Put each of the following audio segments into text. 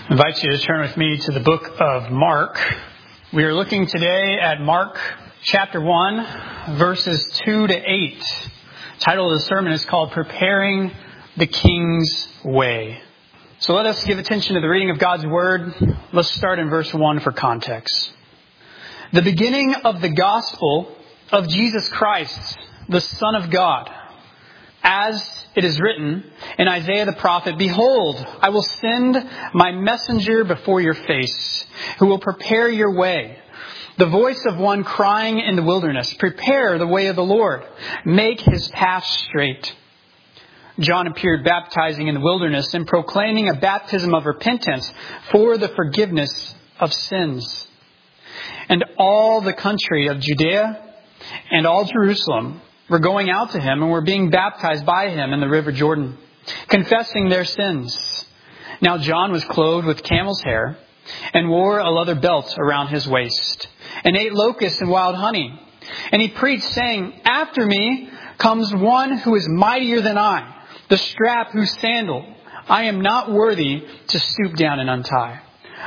I invite you to turn with me to the book of Mark. We are looking today at Mark chapter 1, verses 2 to 8. The title of the sermon is called Preparing the King's Way. So let us give attention to the reading of God's Word. Let's start in verse 1 for context. The beginning of the gospel of Jesus Christ, the Son of God. As it is written in Isaiah the prophet, "Behold, I will send my messenger before your face, who will prepare your way. The voice of one crying in the wilderness, prepare the way of the Lord, make his path straight." John appeared baptizing in the wilderness and proclaiming a baptism of repentance for the forgiveness of sins. And all the country of Judea and all Jerusalem were going out to him and were being baptized by him in the river Jordan, confessing their sins. Now John was clothed with camel's hair and wore a leather belt around his waist and ate locusts and wild honey. And he preached, saying, "After me comes one who is mightier than I, the strap whose sandal I am not worthy to stoop down and untie.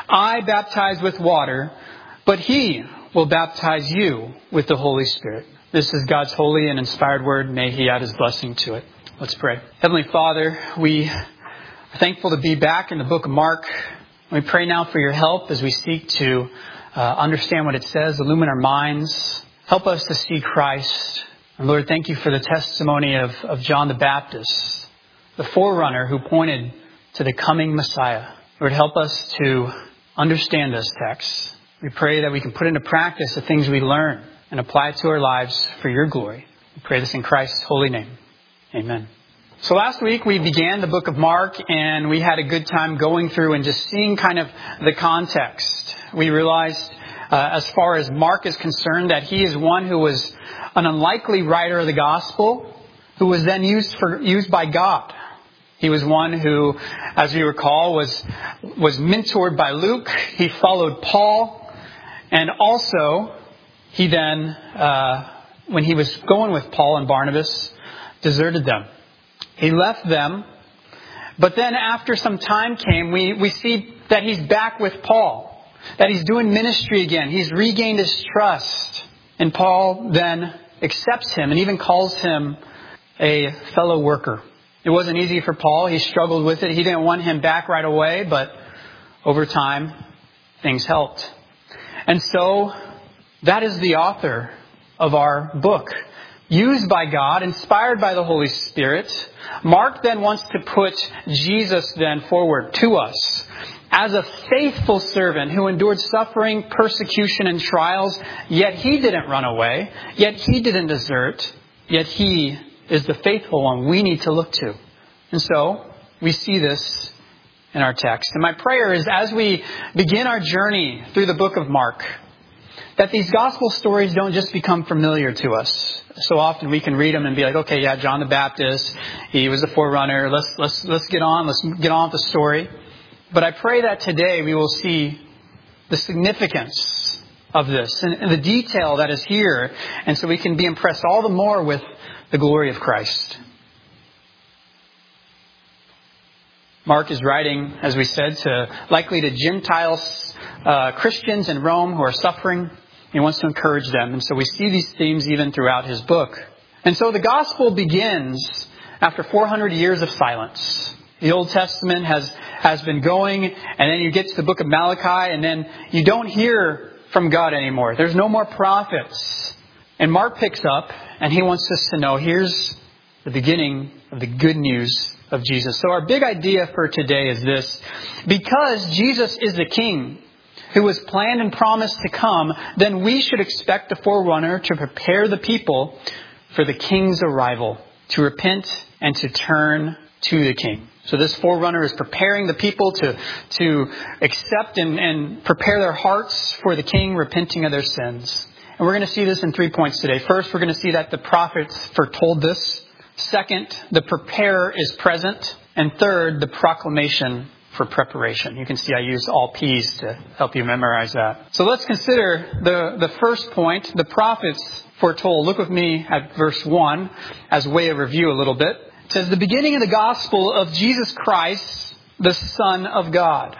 I baptize with water, but he will baptize you with the Holy Spirit." This is God's holy and inspired word. May He add His blessing to it. Let's pray. Heavenly Father, we are thankful to be back in the book of Mark. We pray now for your help as we seek to understand what it says, illumine our minds, help us to see Christ. And Lord, thank you for the testimony of John the Baptist, the forerunner who pointed to the coming Messiah. Lord, help us to understand this text. We pray that we can put into practice the things we learn and apply it to our lives for your glory. We pray this in Christ's holy name. Amen. So last week we began the book of Mark, and we had a good time going through and just seeing kind of the context. We realized as far as Mark is concerned that he is one who was an unlikely writer of the gospel who was then used by God. He was one who, as we recall, was mentored by Luke. He followed Paul, and also he then, when he was going with Paul and Barnabas, deserted them. He left them. But then after some time came, we see that he's back with Paul, that he's doing ministry again. He's regained his trust. And Paul then accepts him and even calls him a fellow worker. It wasn't easy for Paul. He struggled with it. He didn't want him back right away, but over time, things helped. And so that is the author of our book. Used by God, inspired by the Holy Spirit, Mark then wants to put Jesus then forward to us as a faithful servant who endured suffering, persecution, and trials, yet he didn't run away, yet he didn't desert, yet he is the faithful one we need to look to. And so we see this in our text. And my prayer is as we begin our journey through the book of Mark, that these gospel stories don't just become familiar to us. So often we can read them and be like, okay, yeah, John the Baptist, he was a forerunner. Let's get on. Let's get on with the story. But I pray that today we will see the significance of this and the detail that is here. And so we can be impressed all the more with the glory of Christ. Mark is writing, as we said, likely to Gentiles, Christians in Rome who are suffering. He wants to encourage them. And so we see these themes even throughout his book. And so the gospel begins after 400 years of silence. The Old Testament has been going, and then you get to the book of Malachi, and then you don't hear from God anymore. There's no more prophets. And Mark picks up, and he wants us to know here's the beginning of the good news of Jesus. So our big idea for today is this: because Jesus is the King who was planned and promised to come, then we should expect the forerunner to prepare the people for the King's arrival, to repent and to turn to the King. So this forerunner is preparing the people to accept and prepare their hearts for the King, repenting of their sins. And we're going to see this in 3 points today. First, we're going to see that the prophets foretold this. Second, the preparer is present. And third, the proclamation for preparation. You can see I used all P's to help you memorize that. So let's consider the first point, the prophets foretold. Look with me at verse 1 as a way of review a little bit. It says, the beginning of the gospel of Jesus Christ, the Son of God.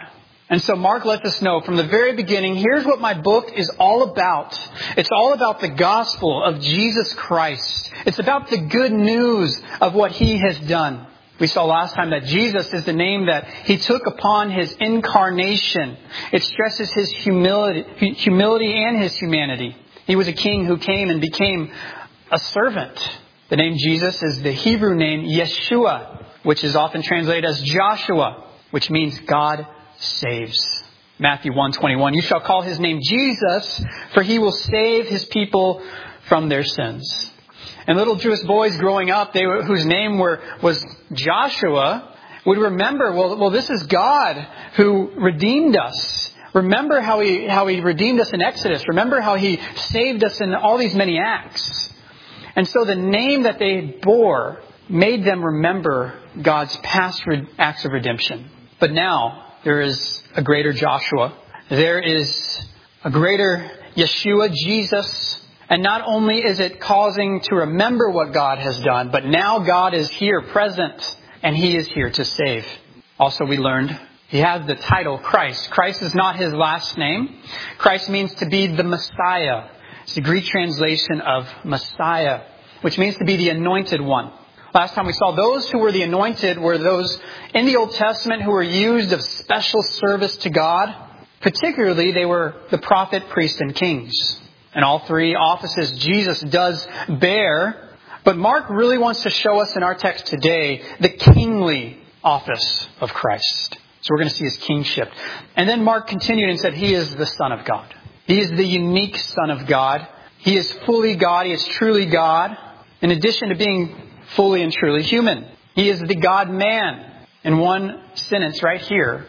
And so Mark lets us know from the very beginning, here's what my book is all about. It's all about the gospel of Jesus Christ. It's about the good news of what He has done. We saw last time that Jesus is the name that He took upon His incarnation. It stresses His humility and His humanity. He was a king who came and became a servant. The name Jesus is the Hebrew name Yeshua, which is often translated as Joshua, which means God saves. Matthew 1:21, you shall call His name Jesus, for He will save His people from their sins. And little Jewish boys growing up, whose name was Joshua, would remember, well, this is God who redeemed us. Remember how He redeemed us in Exodus. Remember how He saved us in all these many acts. And so the name that they bore made them remember God's past acts of redemption. But now, there is a greater Joshua. There is a greater Yeshua, Jesus. And not only is it causing to remember what God has done, but now God is here present and He is here to save. Also, we learned He has the title Christ. Christ is not His last name. Christ means to be the Messiah. It's the Greek translation of Messiah, which means to be the anointed one. Last time we saw those who were the anointed were those in the Old Testament who were used of special service to God. Particularly, they were the prophet, priest, and kings. And all three offices Jesus does bear. But Mark really wants to show us in our text today the kingly office of Christ. So we're going to see His kingship. And then Mark continued and said He is the Son of God. He is the unique Son of God. He is fully God. He is truly God. In addition to being fully and truly human. He is the God-man. In one sentence right here,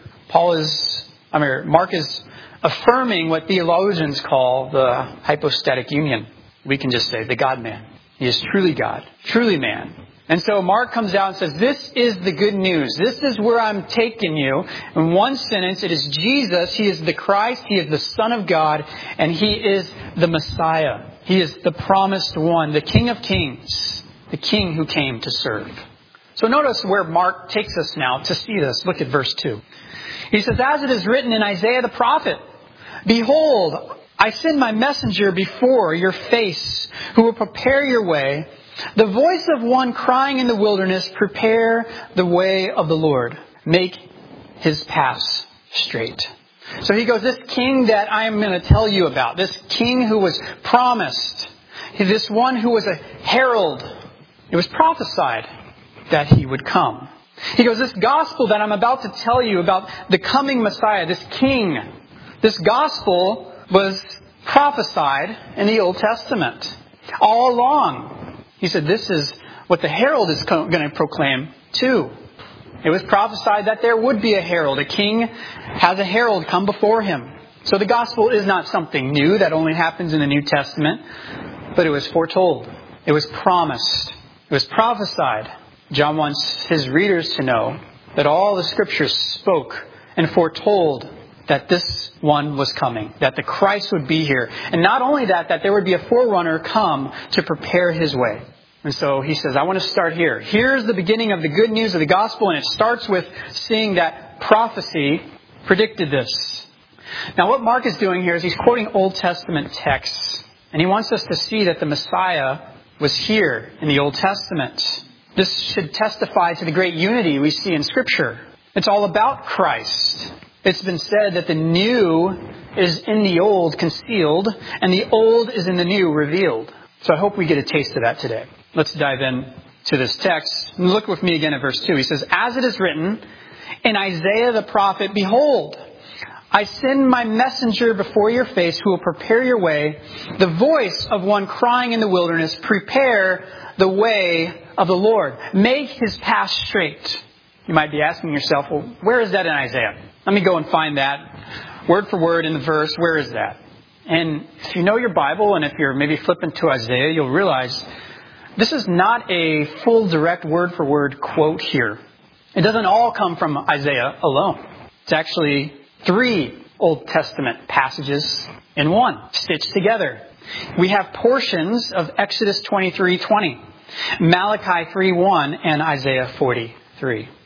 Mark is affirming what theologians call the hypostatic union. We can just say the God-man. He is truly God, truly man. And so Mark comes out and says, this is the good news. This is where I'm taking you. In one sentence, it is Jesus. He is the Christ. He is the Son of God. And He is the Messiah. He is the promised one, the King of Kings. The King who came to serve. So notice where Mark takes us now to see this. Look at verse 2. He says, as it is written in Isaiah the prophet, behold, I send my messenger before your face, who will prepare your way. The voice of one crying in the wilderness, prepare the way of the Lord. Make His paths straight. So he goes, this king that I am going to tell you about, this king who was promised, this one who was a herald, it was prophesied that He would come. He goes, this gospel that I'm about to tell you about the coming Messiah, this king, this gospel was prophesied in the Old Testament all along. He said, this is what the herald is going to proclaim too. It was prophesied that there would be a herald. A king has a herald come before him. So the gospel is not something new that only happens in the New Testament, but it was foretold. It was promised. It was prophesied. John wants his readers to know that all the Scriptures spoke and foretold that this one was coming, that the Christ would be here. And not only that there would be a forerunner come to prepare His way. And so he says, I want to start here. Here's the beginning of the good news of the gospel, and it starts with seeing that prophecy predicted this. Now what Mark is doing here is he's quoting Old Testament texts, and he wants us to see that the Messiah was here in the Old Testament. This should testify to the great unity we see in Scripture. It's all about Christ. It's been said that the new is in the old concealed, and the old is in the new revealed. So I hope we get a taste of that today. Let's dive in to this text. Look with me again at verse 2. He says, as it is written in Isaiah the prophet, behold, I send my messenger before your face who will prepare your way, the voice of one crying in the wilderness, prepare the way of the Lord. Make His path straight. You might be asking yourself, well, where is that in Isaiah? Let me go and find that word for word in the verse. Where is that? And if you know your Bible, and if you're maybe flipping to Isaiah, you'll realize this is not a full direct word for word quote here. It doesn't all come from Isaiah alone. It's actually 3 Old Testament passages in one, stitched together. We have portions of Exodus 23:20, Malachi 3:1, and Isaiah 43.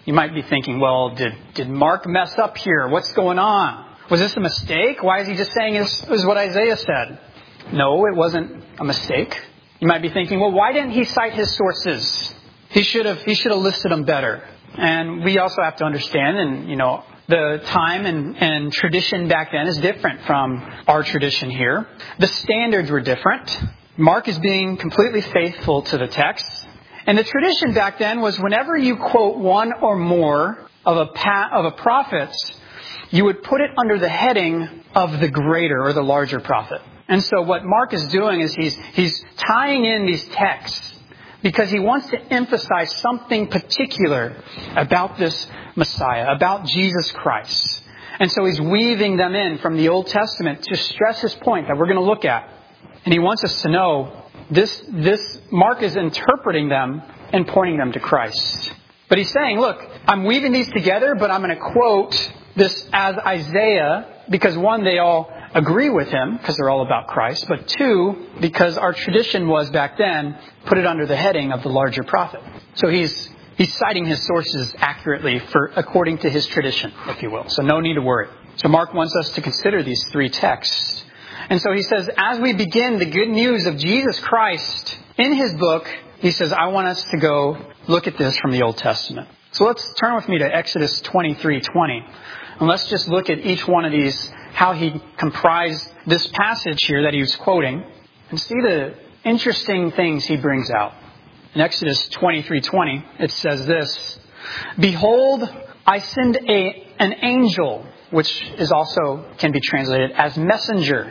You might be thinking, well, did Mark mess up here? What's going on? Was this a mistake? Why is he just saying this is what Isaiah said? No, it wasn't a mistake. You might be thinking, well, why didn't he cite his sources? He should have listed them better. And we also have to understand, and the time and tradition back then is different from our tradition here. The standards were different. Mark is being completely faithful to the text. And the tradition back then was whenever you quote one or more of a prophet, you would put it under the heading of the greater or the larger prophet. And so what Mark is doing is he's tying in these texts because he wants to emphasize something particular about this Messiah, about Jesus Christ. And so he's weaving them in from the Old Testament to stress his point that we're going to look at. And he wants us to know this Mark is interpreting them and pointing them to Christ. But he's saying, look, I'm weaving these together, but I'm going to quote this as Isaiah because one, they all agree with him because they're all about Christ. But two, because our tradition was back then, put it under the heading of the larger prophet. So he's citing his sources accurately according to his tradition, if you will. So no need to worry. So Mark wants us to consider these three texts. And so he says, as we begin the good news of Jesus Christ in his book, he says, I want us to go look at this from the Old Testament. So let's turn with me to Exodus 23:20. And let's just look at each one of these, how he comprised this passage here that he was quoting, and see the interesting things he brings out. In Exodus 23:20, it says this, Behold, I send an angel, which is also can be translated as messenger,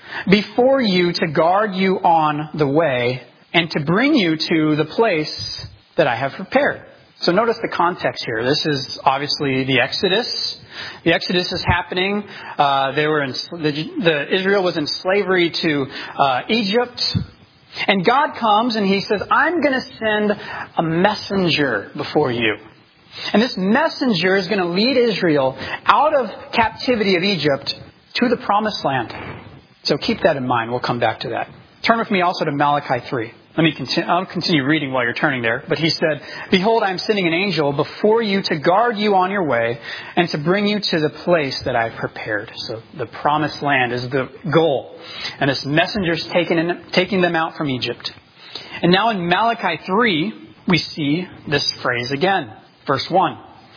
before you to guard you on the way and to bring you to the place that I have prepared. So notice the context here. This is obviously the Exodus. The Exodus is happening. Israel was in slavery to Egypt. And God comes and he says, I'm going to send a messenger before you. And this messenger is going to lead Israel out of captivity of Egypt to the promised land. So keep that in mind. We'll come back to that. Turn with me also to Malachi 3. I'll continue reading while you're turning there. But he said, Behold, I am sending an angel before you to guard you on your way and to bring you to the place that I've prepared. So the promised land is the goal. And this messenger is taking them out from Egypt. And now in Malachi 3, we see this phrase again. Verse 1.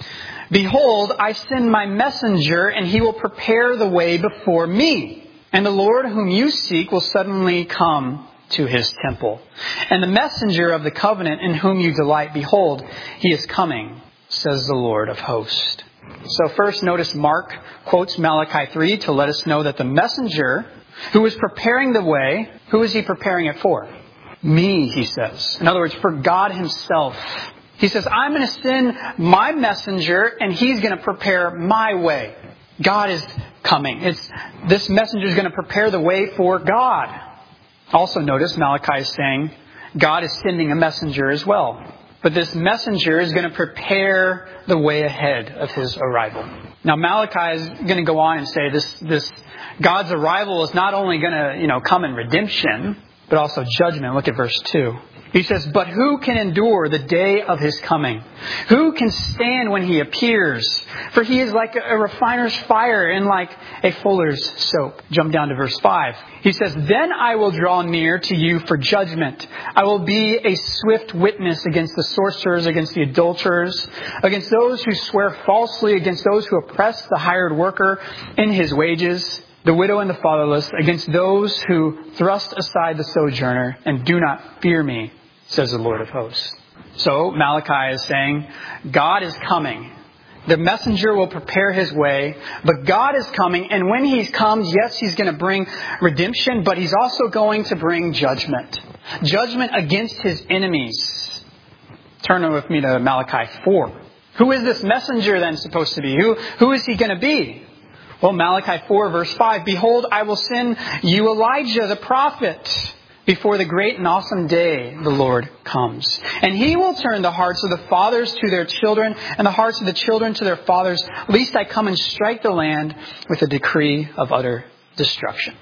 Behold, I send my messenger and he will prepare the way before me. And the Lord whom you seek will suddenly come to his temple. And the messenger of the covenant in whom you delight, behold, he is coming, says the Lord of hosts. So first, notice Mark quotes Malachi 3 to let us know that the messenger who is preparing the way, who is he preparing it for? Me, he says. In other words, for God himself. He says, I'm going to send my messenger and he's going to prepare my way. God is coming. This messenger is going to prepare the way for God. Also notice Malachi is saying God is sending a messenger as well. But this messenger is going to prepare the way ahead of his arrival. Now Malachi is going to go on and say this God's arrival is not only going to come in redemption, but also judgment. Look at verse 2. He says, But who can endure the day of his coming? Who can stand when he appears? For he is like a refiner's fire and like a fuller's soap. Jump down to verse 5. He says, Then I will draw near to you for judgment. I will be a swift witness against the sorcerers, against the adulterers, against those who swear falsely, against those who oppress the hired worker in his wages, the widow and the fatherless, against those who thrust aside the sojourner and do not fear me, says the Lord of hosts. So Malachi is saying, God is coming. The messenger will prepare his way, but God is coming. And when he comes, yes, he's going to bring redemption, but he's also going to bring judgment. Judgment against his enemies. Turn with me to Malachi 4. Who is this messenger then supposed to be? Who is he going to be? Well, Malachi 4 verse 5, Behold, I will send you Elijah the prophet before the great and awesome day the Lord comes. And he will turn the hearts of the fathers to their children and the hearts of the children to their fathers, lest I come and strike the land with a decree of utter destruction.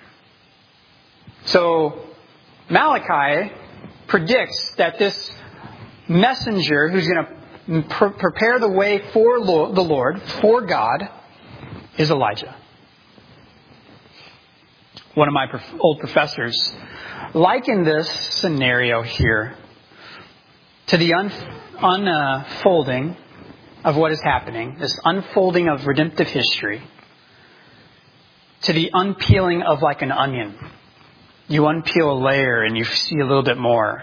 So Malachi predicts that this messenger who's going to prepare the way for the Lord, for God, is Elijah. One of my old professors likened this scenario here to the unfolding of what is happening, this unfolding of redemptive history, to the unpeeling of like an onion. You unpeel a layer and you see a little bit more.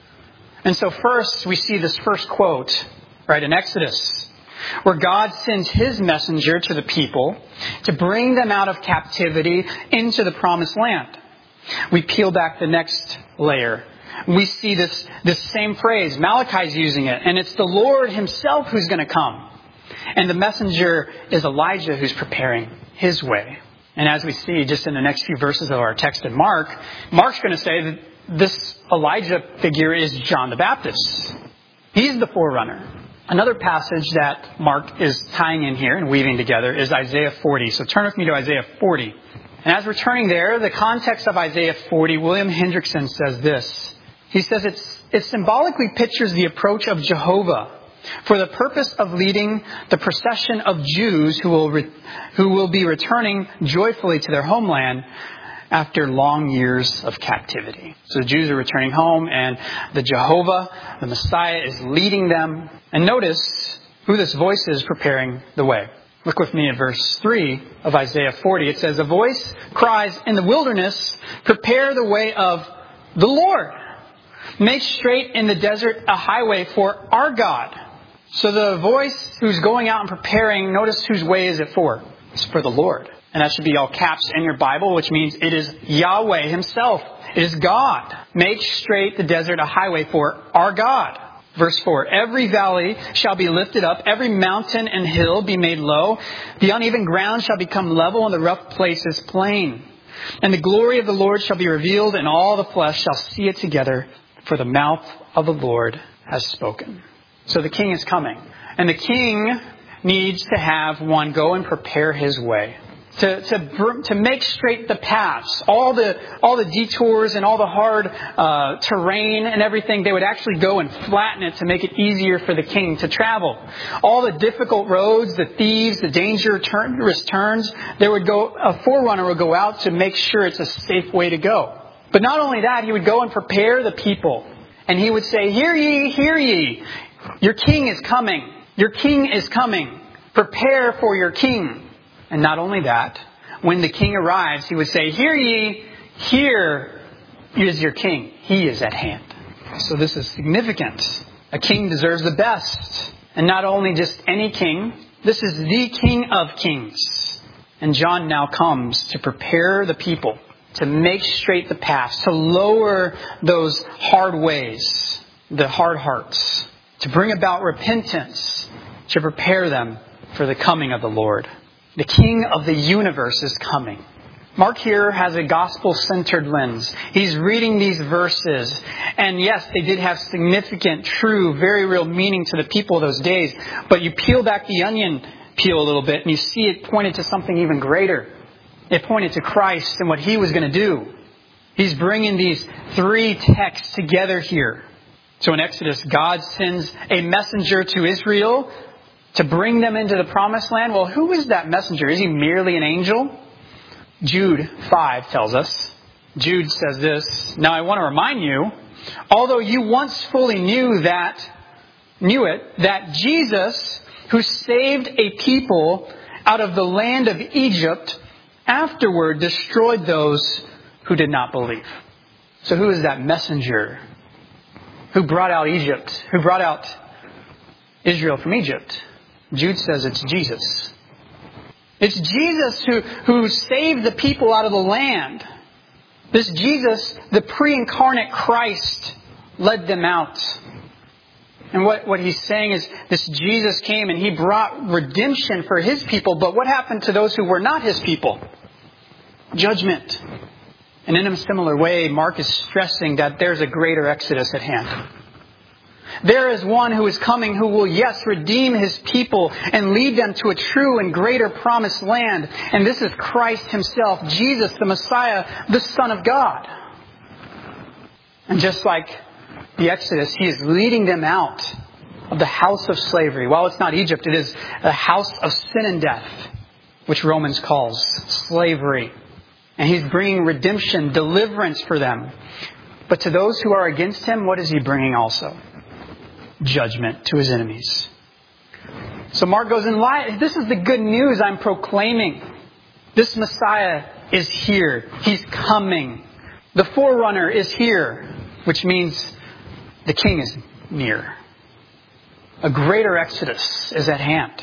And so first, we see this first quote, right, in Exodus, where God sends His messenger to the people to bring them out of captivity into the promised land. We peel back the next layer. We see this same phrase. Malachi's using it. And it's the Lord Himself who's going to come. And the messenger is Elijah who's preparing His way. And as we see just in the next few verses of our text in Mark, Mark's going to say that this Elijah figure is John the Baptist. He's the forerunner. Another passage that Mark is tying in here and weaving together is Isaiah 40. So turn with me to Isaiah 40. And as we're turning there, the context of Isaiah 40, William Hendrickson says this. He says it symbolically pictures the approach of Jehovah for the purpose of leading the procession of Jews who will be returning joyfully to their homeland after long years of captivity. So the Jews are returning home, and the Jehovah, the Messiah, is leading them. And notice who this voice is preparing the way. Look with me at verse 3 of Isaiah 40. It says, "A voice cries in the wilderness, prepare the way of the Lord. Make straight in the desert a highway for our God." So the voice who's going out and preparing, notice whose way is it for? It's for the Lord. And that should be all caps in your Bible, which means it is Yahweh Himself. It is God. Make straight the desert a highway for our God. Verse 4, "Every valley shall be lifted up, every mountain and hill be made low. The uneven ground shall become level, and the rough places plain. And the glory of the Lord shall be revealed, and all the flesh shall see it together, for the mouth of the Lord has spoken." So the king is coming. And the king needs to have one go and prepare his way. To make straight the paths, all the detours and all the hard terrain and everything, they would actually go and flatten it to make it easier for the king to travel. All the difficult roads, the thieves, the dangerous turns, a forerunner would go out to make sure it's a safe way to go. But not only that, he would go and prepare the people. And he would say, "Hear ye, hear ye. Your king is coming. Your king is coming. Prepare for your king." And not only that, when the king arrives, he would say, "Hear ye, here is your king. He is at hand." So this is significant. A king deserves the best. And not only just any king, this is the King of Kings. And John now comes to prepare the people, to make straight the paths, to lower those hard ways, the hard hearts, to bring about repentance, to prepare them for the coming of the Lord. The King of the universe is coming. Mark here has a gospel-centered lens. He's reading these verses. And yes, they did have significant, true, very real meaning to the people of those days. But you peel back the onion peel a little bit and you see it pointed to something even greater. It pointed to Christ and what He was going to do. He's bringing these three texts together here. So in Exodus, God sends a messenger to Israel to bring them into the promised land. Well, who is that messenger? Is he merely an angel? Jude 5 tells us. Jude says this, "Now I want to remind you, although you once fully knew it, that Jesus, who saved a people out of the land of Egypt, afterward destroyed those who did not believe." So who is that messenger who brought out Egypt, who brought out Israel from Egypt? Jude says it's Jesus. It's Jesus who saved the people out of the land. This Jesus, the pre-incarnate Christ, led them out. And what he's saying is this Jesus came and He brought redemption for His people. But what happened to those who were not His people? Judgment. And in a similar way, Mark is stressing that there's a greater exodus at hand. There is one who is coming who will, yes, redeem His people and lead them to a true and greater promised land. And this is Christ Himself, Jesus, the Messiah, the Son of God. And just like the Exodus, He is leading them out of the house of slavery. Well, it's not Egypt. It is a house of sin and death, which Romans calls slavery. And He's bringing redemption, deliverance for them. But to those who are against Him, what is He bringing also? Judgment to His enemies. So Mark goes in line. This is the good news I'm proclaiming. This Messiah is here. He's coming. The forerunner is here, which means the King is near. A greater exodus is at hand.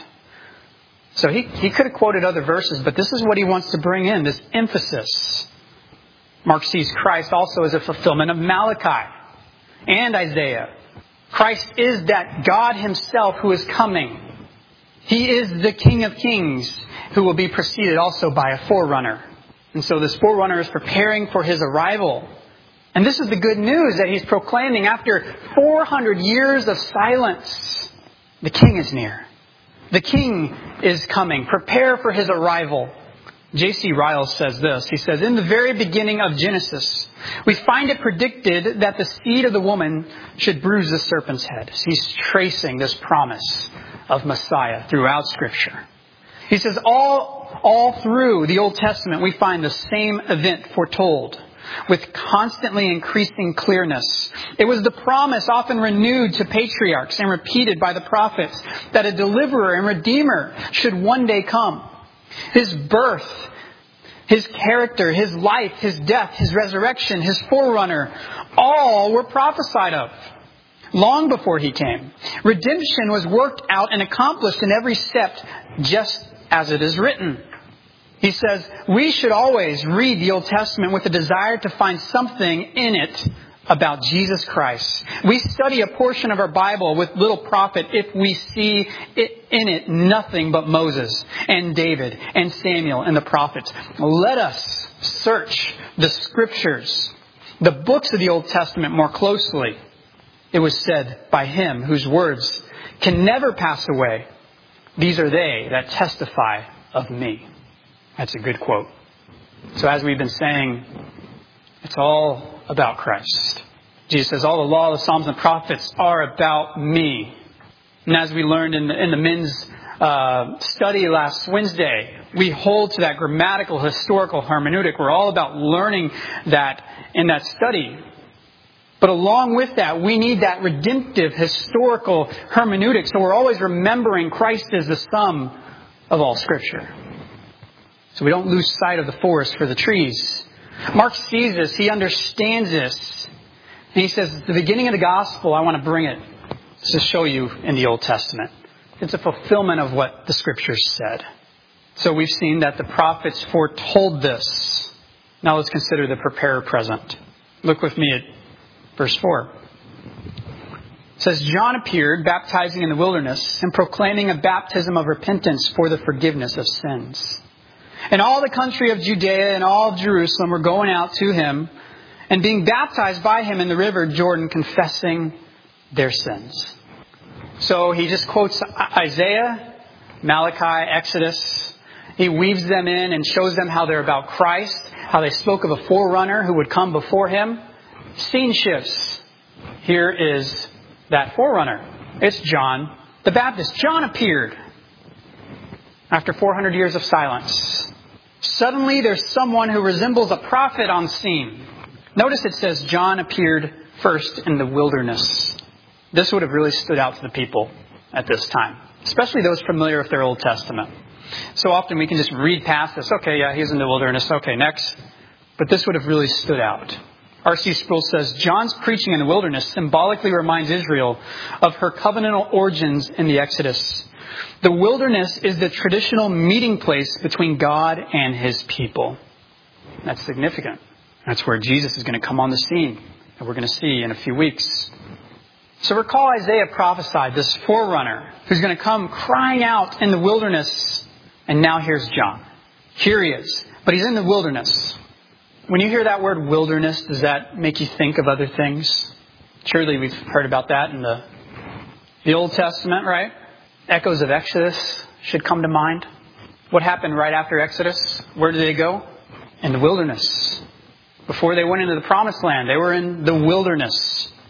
So he could have quoted other verses, but this is what he wants to bring in, this emphasis. Mark sees Christ also as a fulfillment of Malachi and Isaiah. Christ is that God Himself who is coming. He is the King of Kings who will be preceded also by a forerunner. And so this forerunner is preparing for His arrival. And this is the good news that He's proclaiming after 400 years of silence. The King is near. The King is coming. Prepare for His arrival. J.C. Ryle says this. He says, in the very beginning of Genesis, we find it predicted that the seed of the woman should bruise the serpent's head. So he's tracing this promise of Messiah throughout Scripture. He says, all through the Old Testament, we find the same event foretold with constantly increasing clearness. It was the promise often renewed to patriarchs and repeated by the prophets that a deliverer and redeemer should one day come. His birth, His character, His life, His death, His resurrection, His forerunner, all were prophesied of long before He came. Redemption was worked out and accomplished in every step, just as it is written. He says, we should always read the Old Testament with a desire to find something in it about Jesus Christ. We study a portion of our Bible with little profit if we see in it nothing but Moses and David and Samuel and the prophets. Let us search the Scriptures, the books of the Old Testament more closely. It was said by Him whose words can never pass away, these are they that testify of me. That's a good quote. So as we've been saying, it's all about Christ. Jesus says, all the law, the Psalms, and the prophets are about me. And as we learned in the men's study last Wednesday, we hold to that grammatical, historical hermeneutic. We're all about learning that in that study. But along with that, we need that redemptive, historical hermeneutic. So we're always remembering Christ as the sum of all Scripture. So we don't lose sight of the forest for the trees. Mark sees this. He understands this. And he says, at the beginning of the gospel, I want to bring it to show you in the Old Testament. It's a fulfillment of what the Scriptures said. So we've seen that the prophets foretold this. Now let's consider the preparer present. Look with me at verse 4. It says, John appeared, baptizing in the wilderness and proclaiming a baptism of repentance for the forgiveness of sins. And all the country of Judea and all of Jerusalem were going out to Him and being baptized by Him in the river Jordan, confessing their sins. So he just quotes Isaiah, Malachi, Exodus. He weaves them in and shows them how they're about Christ, how they spoke of a forerunner who would come before Him. Scene shifts. Here is that forerunner. It's John the Baptist. John appeared after 400 years of silence. Suddenly there's someone who resembles a prophet on scene. Notice it says John appeared first in the wilderness. This would have really stood out to the people at this time, especially those familiar with their Old Testament. So often we can just read past this. Okay, yeah, he's in the wilderness. Okay, next. But this would have really stood out. R.C. Sproul says, John's preaching in the wilderness symbolically reminds Israel of her covenantal origins in the Exodus. The wilderness is the traditional meeting place between God and His people. That's significant. That's where Jesus is going to come on the scene, that we're going to see in a few weeks. So recall Isaiah prophesied this forerunner who's going to come crying out in the wilderness. And now here's John. Here he is. But he's in the wilderness. When you hear that word wilderness, does that make you think of other things? Surely we've heard about that in the Old Testament, right? Echoes of Exodus should come to mind. What happened right after Exodus? Where did they go? In the wilderness. Before they went into the promised land, they were in the wilderness.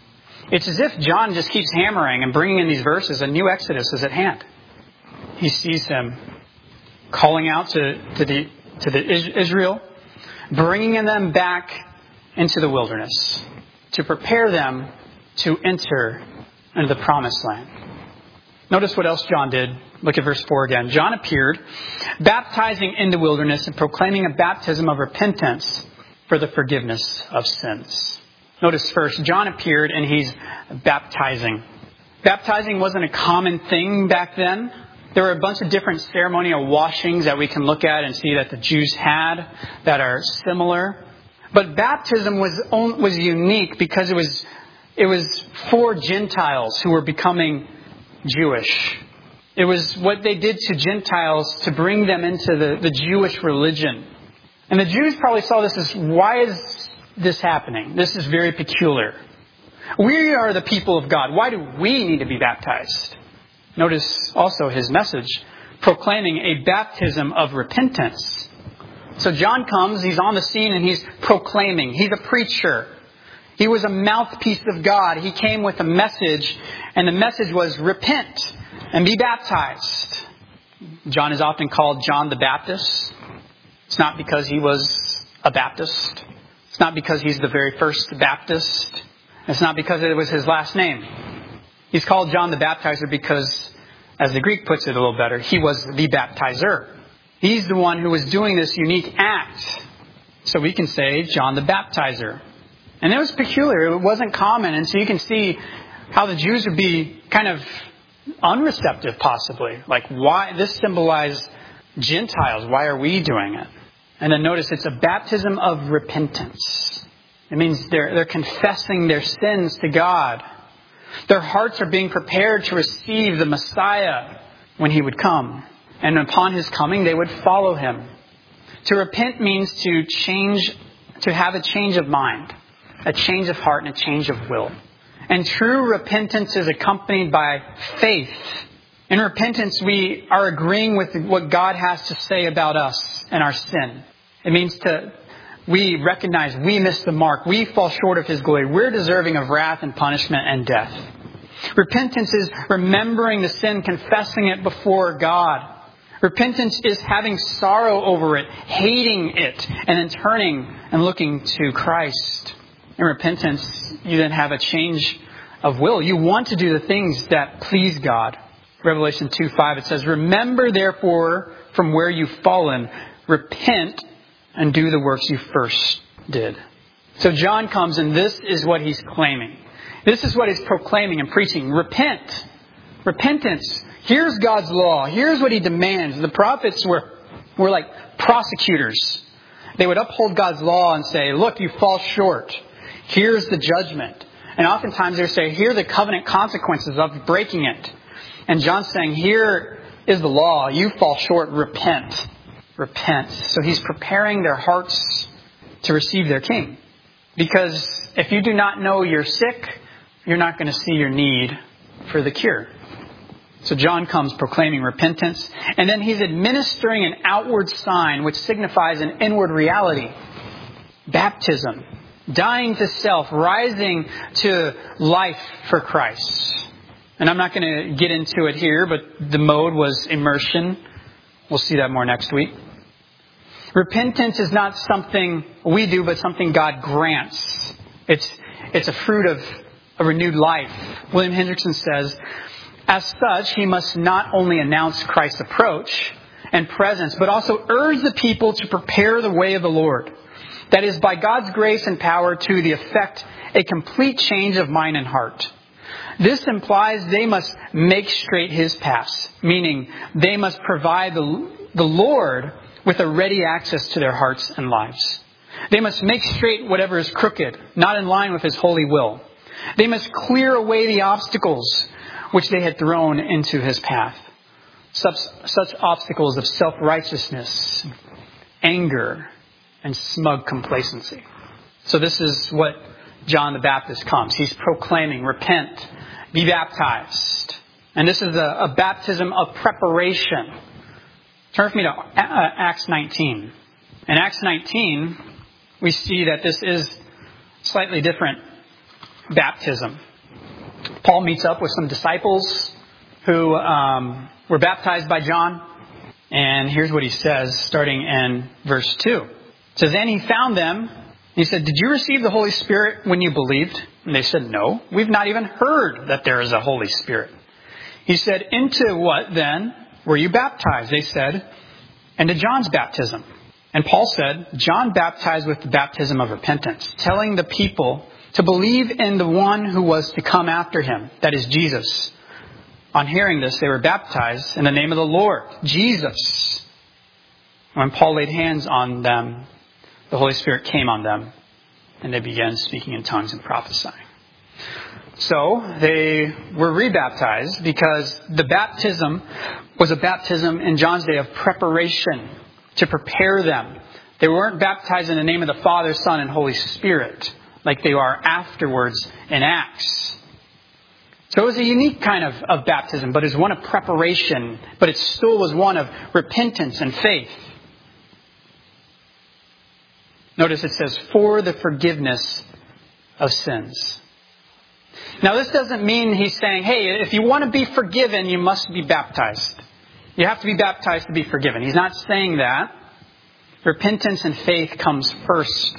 It's as if John just keeps hammering and bringing in these verses. A new Exodus is at hand. He sees him calling out to Israel, bringing them back into the wilderness to prepare them to enter into the promised land. Notice what else John did. Look at verse 4 again. John appeared, baptizing in the wilderness and proclaiming a baptism of repentance for the forgiveness of sins. Notice first, John appeared and he's baptizing. Baptizing wasn't a common thing back then. There were a bunch of different ceremonial washings that we can look at and see that the Jews had that are similar. But baptism was unique because it was for Gentiles who were becoming Jewish. It was what they did to Gentiles to bring them into the Jewish religion. And the Jews probably saw this as, why is this happening? This is very peculiar. We are the people of God. Why do we need to be baptized? Notice also his message, proclaiming a baptism of repentance. So John comes, he's on the scene, and he's proclaiming. He's a preacher. He was a mouthpiece of God. He came with a message, and the message was repent and be baptized. John is often called John the Baptist. It's not because he was a Baptist. It's not because he's the very first Baptist. It's not because it was his last name. He's called John the Baptizer because, as the Greek puts it a little better, he was the baptizer. He's the one who was doing this unique act. So we can say John the Baptizer. And it was peculiar. It wasn't common. And so you can see how the Jews would be kind of unreceptive, possibly. Like, why? This symbolized Gentiles. Why are we doing it? And then notice it's a baptism of repentance. It means they're confessing their sins to God. Their hearts are being prepared to receive the Messiah when he would come. And upon his coming, they would follow him. To repent means to change, to have a change of mind, a change of heart, and a change of will. And true repentance is accompanied by faith. In repentance, we are agreeing with what God has to say about us and our sin. It means we recognize we missed the mark. We fall short of his glory. We're deserving of wrath and punishment and death. Repentance is remembering the sin, confessing it before God. Repentance is having sorrow over it, hating it, and then turning and looking to Christ. In repentance, you then have a change of will. You want to do the things that please God. Revelation 2:5, it says, "Remember therefore from where you've fallen, repent and do the works you first did." So John comes and this is what he's claiming. This is what he's proclaiming and preaching. Repent. Repentance. Here's God's law. Here's what he demands. The prophets were like prosecutors. They would uphold God's law and say, look, you fall short. Here's the judgment. And oftentimes they say, here are the covenant consequences of breaking it. And John's saying, here is the law. You fall short. Repent. Repent. So he's preparing their hearts to receive their king. Because if you do not know you're sick, you're not going to see your need for the cure. So John comes proclaiming repentance, and then he's administering an outward sign which signifies an inward reality. Baptism. Dying to self, rising to life for Christ. And I'm not going to get into it here, but the mode was immersion. We'll see that more next week. Repentance is not something we do, but something God grants. It's a fruit of a renewed life. William Hendrickson says, as such, he must not only announce Christ's approach and presence, but also urge the people to prepare the way of the Lord. That is, by God's grace and power, to the effect a complete change of mind and heart. This implies they must make straight his paths, meaning they must provide the Lord with a ready access to their hearts and lives. They must make straight whatever is crooked, not in line with his holy will. They must clear away the obstacles which they had thrown into his path. Such obstacles of self-righteousness, anger, and smug complacency. So this is what John the Baptist comes. He's proclaiming, repent, be baptized. And this is a baptism of preparation. Turn with me to Acts 19. In Acts 19, we see that this is slightly different baptism. Paul meets up with some disciples who were baptized by John. And here's what he says, starting in verse 2. It says, "And he found them. He said, 'Did you receive the Holy Spirit when you believed?' And they said, 'No, we've not even heard that there is a Holy Spirit.' He said, 'Into what then were you baptized?' They said, 'Into John's baptism.' And Paul said, 'John baptized with the baptism of repentance, telling the people to believe in the one who was to come after him, that is Jesus.' On hearing this, they were baptized in the name of the Lord, Jesus. When Paul laid hands on them, the Holy Spirit came on them, and they began speaking in tongues and prophesying." So they were rebaptized because the baptism was a baptism in John's day of preparation to prepare them. They weren't baptized in the name of the Father, Son, and Holy Spirit like they are afterwards in Acts. So it was a unique kind of baptism, but it was one of preparation, but it still was one of repentance and faith. Notice it says, "for the forgiveness of sins." Now this doesn't mean he's saying, hey, if you want to be forgiven, you must be baptized. You have to be baptized to be forgiven. He's not saying that. Repentance and faith comes first.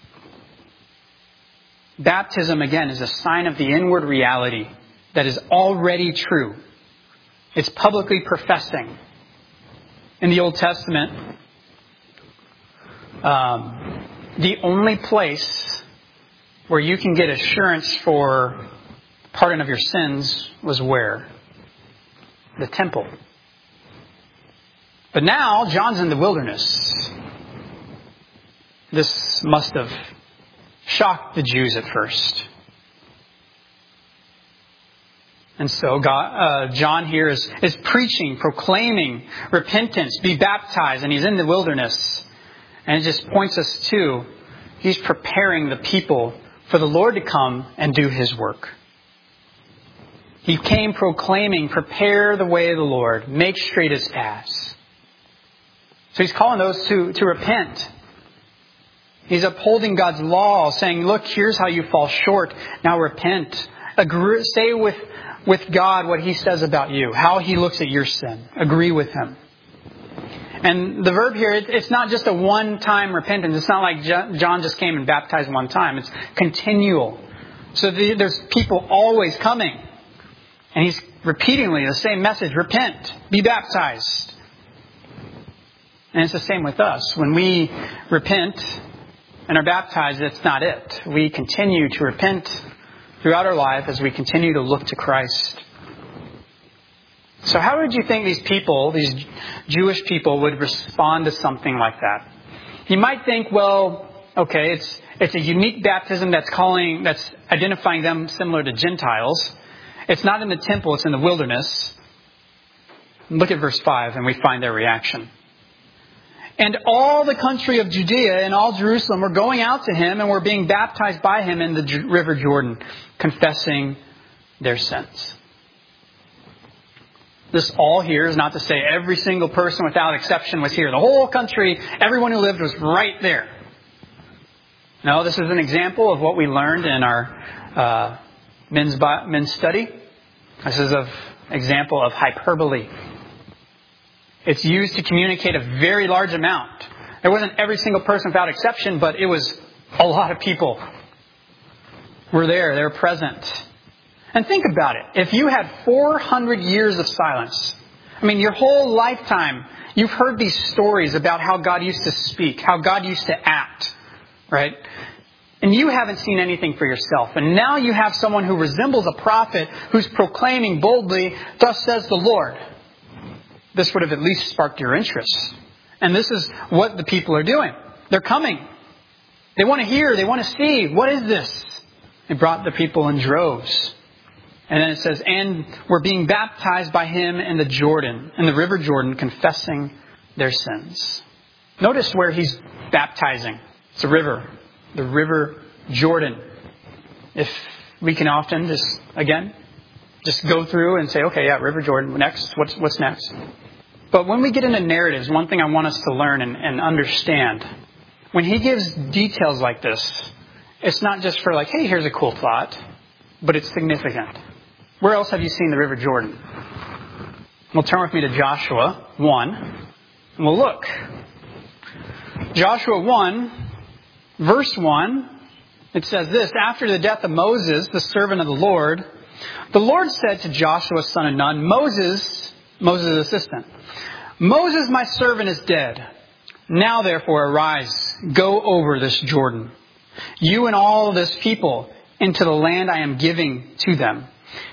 Baptism, again, is a sign of the inward reality that is already true. It's publicly professing. In the Old Testament, the only place where you can get assurance for pardon of your sins was where? The temple. But now, John's in the wilderness. This must have shocked the Jews at first. And so John here is preaching, proclaiming repentance, be baptized, and he's in the wilderness. And it just points us to, he's preparing the people for the Lord to come and do his work. He came proclaiming, prepare the way of the Lord, make straight his paths. So he's calling those to repent. He's upholding God's law, saying, look, here's how you fall short. Now repent. Say with God what he says about you, how he looks at your sin. Agree with him. And the verb here, it's not just a one-time repentance. It's not like John just came and baptized one time. It's continual. So there's people always coming. And he's repeatedly the same message, repent, be baptized. And it's the same with us. When we repent and are baptized, that's not it. We continue to repent throughout our life as we continue to look to Christ. So how would you think these people, these Jewish people, would respond to something like that? You might think, well, okay, it's a unique baptism that's identifying them similar to Gentiles. It's not in the temple, it's in the wilderness. Look at verse 5 and we find their reaction. And all the country of Judea and all Jerusalem were going out to him and were being baptized by him in the river Jordan, confessing their sins. This all here is not to say every single person without exception was here. The whole country, everyone who lived was right there. No, this is an example of what we learned in our men's study. This is an example of hyperbole. It's used to communicate a very large amount. There wasn't every single person without exception, but it was a lot of people were there. They were present. And think about it. If you had 400 years of silence, I mean, your whole lifetime, you've heard these stories about how God used to speak, how God used to act, right? And you haven't seen anything for yourself. And now you have someone who resembles a prophet who's proclaiming boldly, thus says the Lord. This would have at least sparked your interest. And this is what the people are doing. They're coming. They want to hear. They want to see. What is this? They brought the people in droves. And then it says, and were being baptized by him in the Jordan, in the river Jordan, confessing their sins. Notice where he's baptizing. It's a river. The river Jordan. If we can often just go through and say, okay, yeah, River Jordan, next, what's next? But when we get into narratives, one thing I want us to learn and understand, when he gives details like this, it's not just for like, hey, here's a cool thought, but it's significant. Where else have you seen the River Jordan? Well, turn with me to Joshua 1, and we'll look. Joshua 1, verse 1, it says this: After the death of Moses, the servant of the Lord said to Joshua, son of Nun, Moses' assistant, Moses, my servant, is dead. Now, therefore, arise, go over this Jordan, you and all this people, into the land I am giving to them,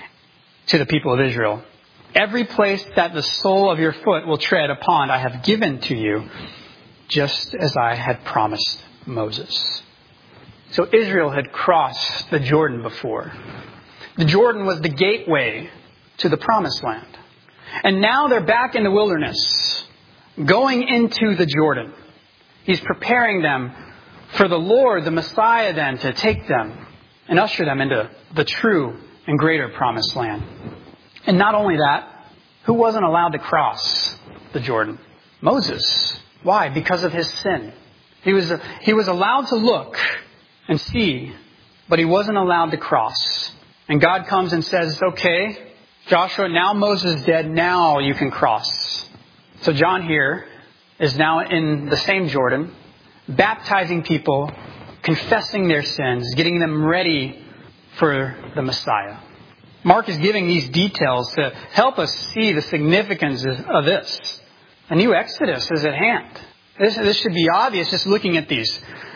to the people of Israel. Every place that the sole of your foot will tread upon, I have given to you, just as I had promised Moses. So Israel had crossed the Jordan before. The Jordan was the gateway to the promised land. And now they're back in the wilderness, going into the Jordan. He's preparing them for the Lord, the Messiah, then, to take them and usher them into the true and greater promised land. And not only that, who wasn't allowed to cross the Jordan? Moses. Why? Because of his sin. He was allowed to look and see, but he wasn't allowed to cross. And God comes and says, okay, Joshua, now Moses is dead, now you can cross. So John here is now in the same Jordan, baptizing people, confessing their sins, getting them ready for the Messiah. Mark is giving these details to help us see the significance of this. A new Exodus is at hand. This should be obvious just looking at these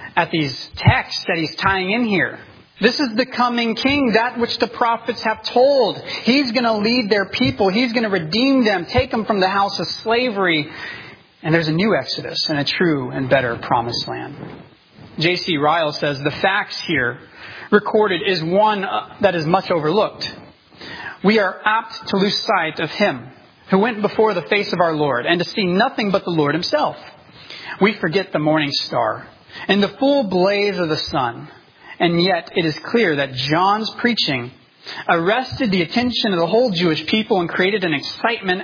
texts that he's tying in here. This is the coming king, that which the prophets have told. He's going to lead their people. He's going to redeem them, take them from the house of slavery. And there's a new Exodus and a true and better promised land. J.C. Ryle says the facts here recorded is one that is much overlooked. We are apt to lose sight of him who went before the face of our Lord and to see nothing but the Lord himself. We forget the morning star and the full blaze of the sun. And yet it is clear that John's preaching arrested the attention of the whole Jewish people and created an excitement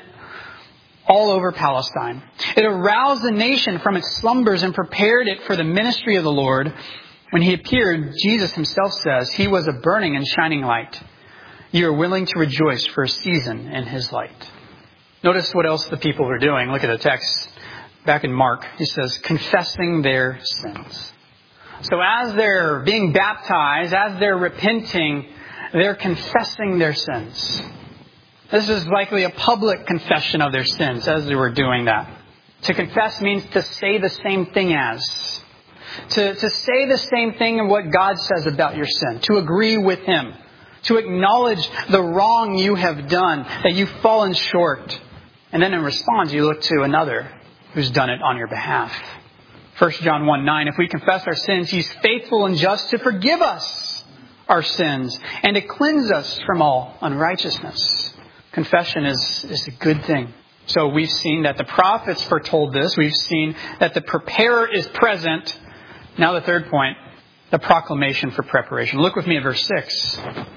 all over Palestine. It aroused the nation from its slumbers and prepared it for the ministry of the Lord. When he appeared, Jesus himself says, he was a burning and shining light. You are willing to rejoice for a season in his light. Notice what else the people were doing. Look at the text back in Mark. He says, confessing their sins. So as they're being baptized, as they're repenting, they're confessing their sins. This is likely a public confession of their sins as they were doing that. To confess means to say the same thing as. To say the same thing in what God says about your sin. To agree with him. To acknowledge the wrong you have done, that you've fallen short. And then in response, you look to another who's done it on your behalf. 1 John 1:9, if we confess our sins, he's faithful and just to forgive us our sins and to cleanse us from all unrighteousness. Confession is a good thing. So we've seen that the prophets foretold this. We've seen that the preparer is present. Now the third point, the proclamation for preparation. Look with me at verse 6.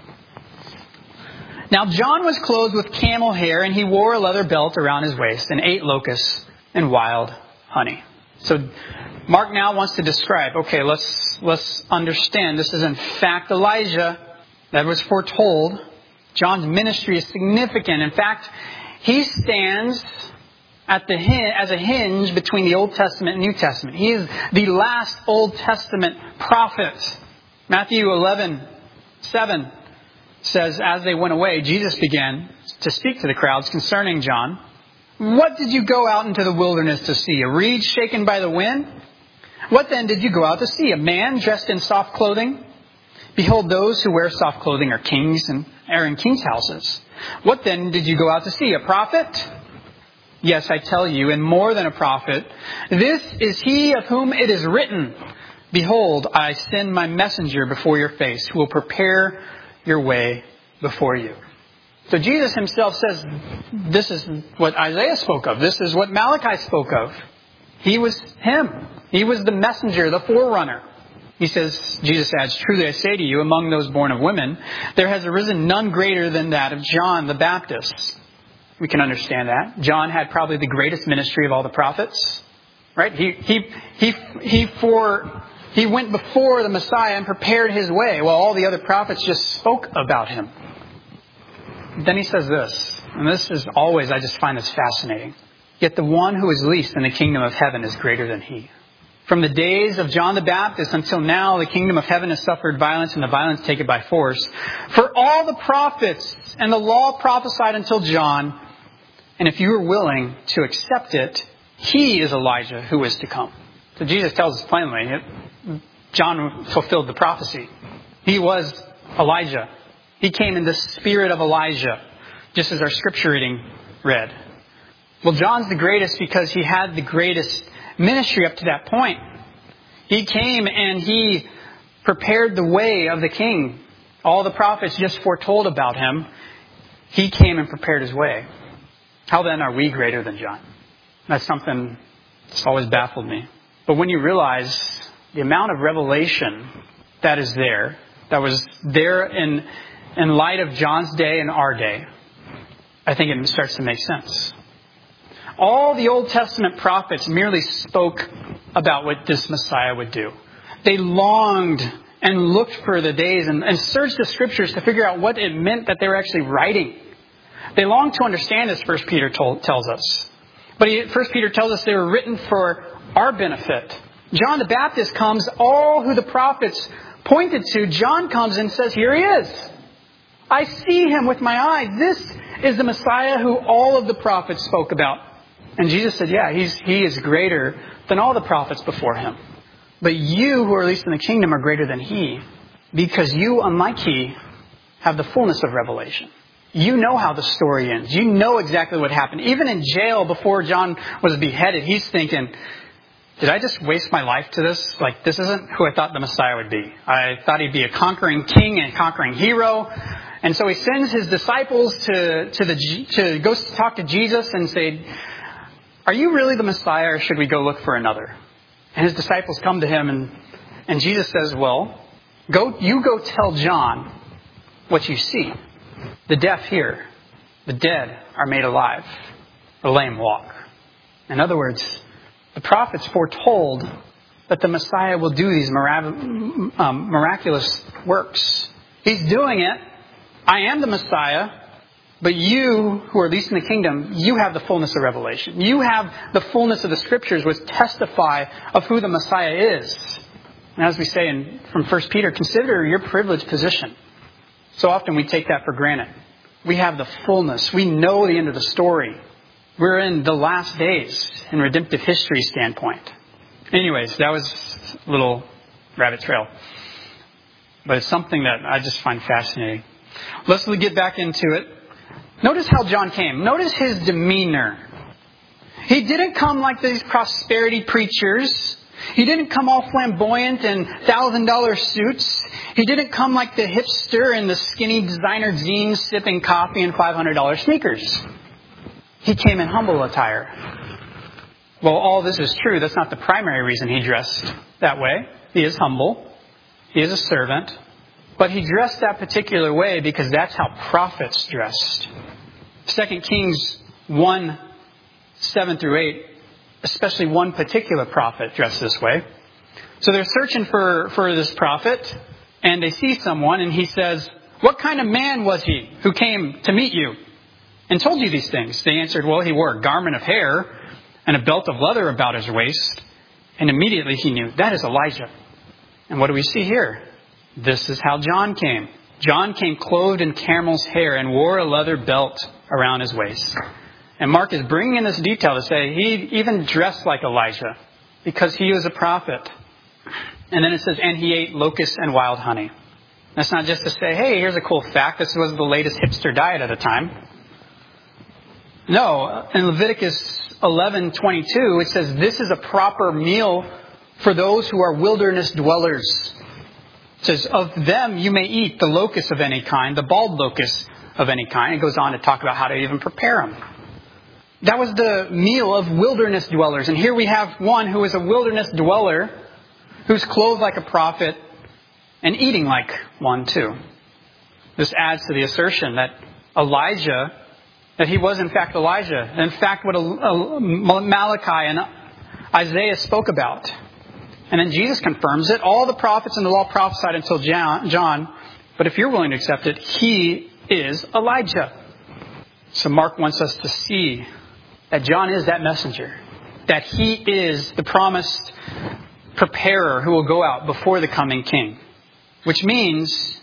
Now John was clothed with camel hair and he wore a leather belt around his waist and ate locusts and wild honey. So Mark now wants to describe, okay, let's understand. This is in fact Elijah that was foretold. John's ministry is significant. In fact, he stands as a hinge between the Old Testament and New Testament. He is the last Old Testament prophet. Matthew 11:7 says, as they went away, Jesus began to speak to the crowds concerning John. What did you go out into the wilderness to see? A reed shaken by the wind? What then did you go out to see? A man dressed in soft clothing? Behold, those who wear soft clothing are kings and are in kings' houses. What then did you go out to see? A prophet? Yes, I tell you, and more than a prophet. This is he of whom it is written, behold, I send my messenger before your face, who will prepare your way before you. So Jesus himself says, this is what Isaiah spoke of. This is what Malachi spoke of. He was him. He was the messenger, the forerunner. He says, Jesus adds, truly I say to you, among those born of women, there has arisen none greater than that of John the Baptist. We can understand that. John had probably the greatest ministry of all the prophets. Right? He went before the Messiah and prepared his way, while all the other prophets just spoke about him. then he says this, and this is always, I just find this fascinating. Yet the one who is least in the kingdom of heaven is greater than he. From the days of John the Baptist until now, the kingdom of heaven has suffered violence, and the violence take it by force. For all the prophets and the law prophesied until John, and if you are willing to accept it, he is Elijah who is to come. So Jesus tells us plainly, John fulfilled the prophecy. He was Elijah. He came in the spirit of Elijah, just as our scripture reading read. Well, John's the greatest because he had the greatest ministry up to that point. He came and he prepared the way of the king. All the prophets just foretold about him. He came and prepared his way. How then are we greater than John? That's something that's always baffled me. But when you realize the amount of revelation that is there, that was there in light of John's day and our day, I think it starts to make sense. All the Old Testament prophets merely spoke about what this Messiah would do. They longed and looked for the days and searched the scriptures to figure out what it meant that they were actually writing. They longed to understand this, 1 Peter tells us. But 1 Peter tells us they were written for our benefit. John the Baptist comes, all who the prophets pointed to, John comes and says, here he is. I see him with my eyes. This is the Messiah who all of the prophets spoke about. And Jesus said, yeah, he is greater than all the prophets before him. But you who are least in the kingdom are greater than he, because you, unlike he, have the fullness of revelation. You know how the story ends. You know exactly what happened. Even in jail before John was beheaded, he's thinking, did I just waste my life to this? Like, this isn't who I thought the Messiah would be. I thought he'd be a conquering king and conquering hero. And so he sends his disciples to go talk to Jesus and say, are you really the Messiah, or should we go look for another? And his disciples come to him and Jesus says, well, you go tell John what you see. The deaf hear, the dead are made alive, the lame walk. In other words, the prophets foretold that the Messiah will do these miraculous works. He's doing it. I am the Messiah, but you who are least in the kingdom, you have the fullness of revelation. You have the fullness of the scriptures which testify of who the Messiah is. And as we say from 1 Peter, consider your privileged position. So often we take that for granted. We have the fullness. We know the end of the story. We're in the last days in redemptive history standpoint. Anyways, that was a little rabbit trail. But it's something that I just find fascinating. Let's get back into it. Notice how John came. Notice his demeanor. He didn't come like these prosperity preachers. He didn't come all flamboyant in $1,000 suits. He didn't come like the hipster in the skinny designer jeans sipping coffee and $500 sneakers. He came in humble attire. Well, all this is true. That's not the primary reason he dressed that way. He is humble. He is a servant. But he dressed that particular way because that's how prophets dressed. 2 Kings 1, 7 through 8, especially one particular prophet dressed this way. So they're searching for this prophet, and they see someone, and he says, what kind of man was he who came to meet you and told you these things? They answered, well, he wore a garment of hair and a belt of leather about his waist. And immediately he knew, that is Elijah. And what do we see here? This is how John came. John came clothed in camel's hair and wore a leather belt around his waist. And Mark is bringing in this detail to say he even dressed like Elijah because he was a prophet. And then it says, and he ate locusts and wild honey. That's not just to say, hey, here's a cool fact. This was the latest hipster diet at the time. No, in Leviticus 11:22, it says this is a proper meal for those who are wilderness dwellers. It says, of them you may eat the locust of any kind, the bald locust of any kind. It goes on to talk about how to even prepare them. That was the meal of wilderness dwellers. And here we have one who is a wilderness dweller who's clothed like a prophet and eating like one too. This adds to the assertion that he was in fact Elijah. In fact, what Malachi and Isaiah spoke about. And then Jesus confirms it. All the prophets in the law prophesied until John. But if you're willing to accept it, he is Elijah. So Mark wants us to see that John is that messenger, that he is the promised preparer who will go out before the coming king. Which means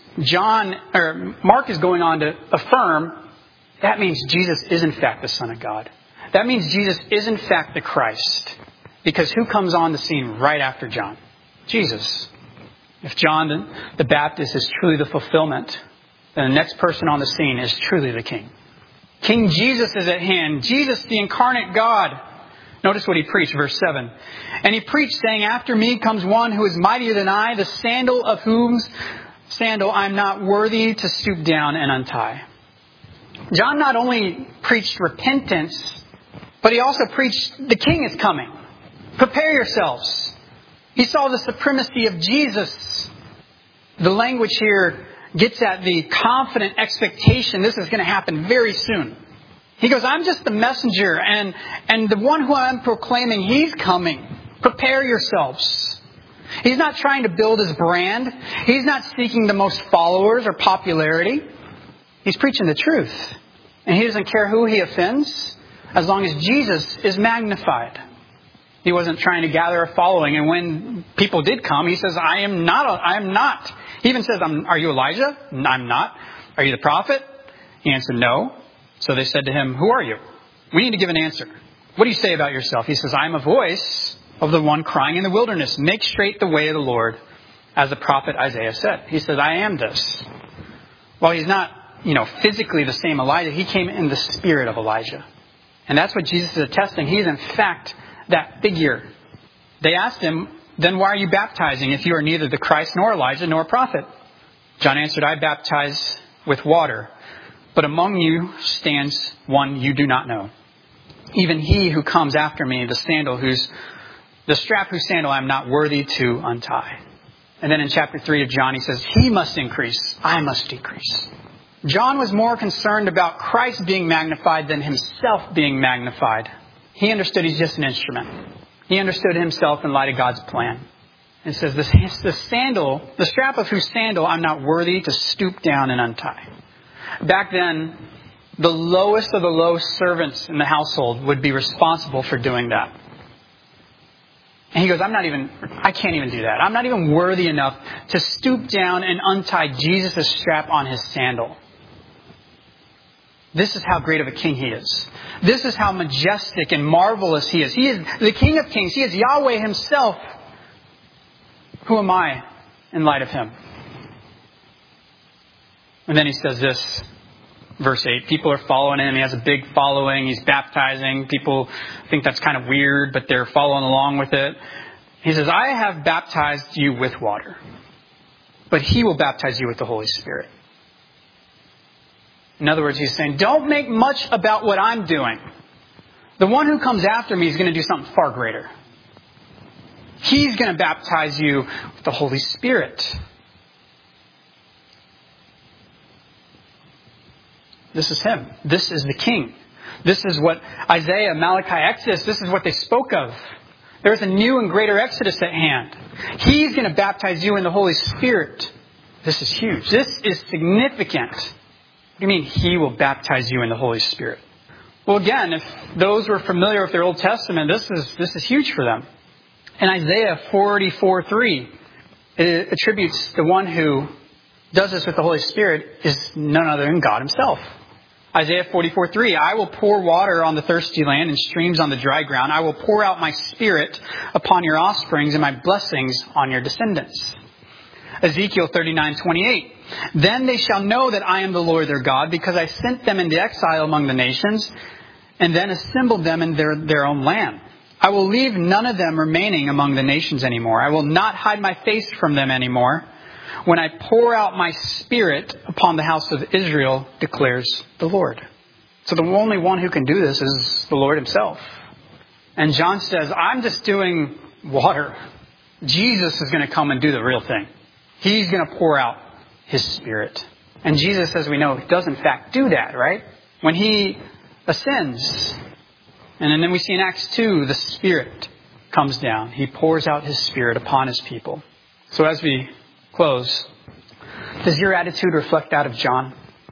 Mark is going on to affirm that means Jesus is in fact the Son of God. That means Jesus is in fact the Christ. Because who comes on the scene right after John? Jesus. If John the Baptist is truly the fulfillment, then the next person on the scene is truly the king. King Jesus is at hand. Jesus, the incarnate God. Notice what he preached, verse 7. And he preached, saying, after me comes one who is mightier than I, the sandal of whose sandal I am not worthy to stoop down and untie. John not only preached repentance, but he also preached the king is coming. Prepare yourselves. He saw the supremacy of Jesus. The language here gets at the confident expectation this is going to happen very soon. He goes, I'm just the messenger, and the one who I'm proclaiming, he's coming. Prepare yourselves. He's not trying to build his brand. He's not seeking the most followers or popularity. He's preaching the truth. And he doesn't care who he offends, as long as Jesus is magnified. He wasn't trying to gather a following. And when people did come, he says, I am not. He even says, are you Elijah? I'm not. Are you the prophet? He answered, no. So they said to him, who are you? We need to give an answer. What do you say about yourself? He says, I am a voice of the one crying in the wilderness. Make straight the way of the Lord, as the prophet Isaiah said. He says, I am this. Well, he's not, physically the same Elijah. He came in the spirit of Elijah. And that's what Jesus is attesting. He's in fact that figure. They asked him, then why are you baptizing if you are neither the Christ nor Elijah nor a prophet? John answered, I baptize with water, but among you stands one you do not know. Even he who comes after me, the strap whose sandal I am not worthy to untie. And then in chapter 3 of John, he says, he must increase, I must decrease. John was more concerned about Christ being magnified than himself being magnified. He understood he's just an instrument. He understood himself in light of God's plan. It says, the strap of whose sandal I'm not worthy to stoop down and untie. Back then, the lowest of the low servants in the household would be responsible for doing that. And he goes, I can't even do that. I'm not even worthy enough to stoop down and untie Jesus' strap on his sandal. This is how great of a king he is. This is how majestic and marvelous he is. He is the King of Kings. He is Yahweh himself. Who am I in light of him? And then he says this, verse 8. People are following him. He has a big following. He's baptizing. People think that's kind of weird, but they're following along with it. He says, I have baptized you with water, but he will baptize you with the Holy Spirit. In other words, he's saying, don't make much about what I'm doing. The one who comes after me is going to do something far greater. He's going to baptize you with the Holy Spirit. This is him. This is the king. This is what Isaiah, Malachi, Exodus, this is what they spoke of. There's a new and greater Exodus at hand. He's going to baptize you in the Holy Spirit. This is huge. This is significant. What do you mean he will baptize you in the Holy Spirit? Well, again, if those were familiar with their Old Testament, this is huge for them. In Isaiah 44:3, it attributes the one who does this with the Holy Spirit is none other than God himself. Isaiah 44:3, I will pour water on the thirsty land and streams on the dry ground. I will pour out my spirit upon your offsprings and my blessings on your descendants. Ezekiel 39:28, then they shall know that I am the Lord their God, because I sent them into exile among the nations and then assembled them in their own land. I will leave none of them remaining among the nations anymore. I will not hide my face from them anymore. When I pour out my spirit upon the house of Israel, declares the Lord. So the only one who can do this is the Lord himself. And John says, I'm just doing water. Jesus is going to come and do the real thing. He's going to pour out his spirit. And Jesus, as we know, does in fact do that, right? When he ascends, and then we see in Acts 2, the Spirit comes down. He pours out his Spirit upon his people. So as we close, does your attitude reflect that of John?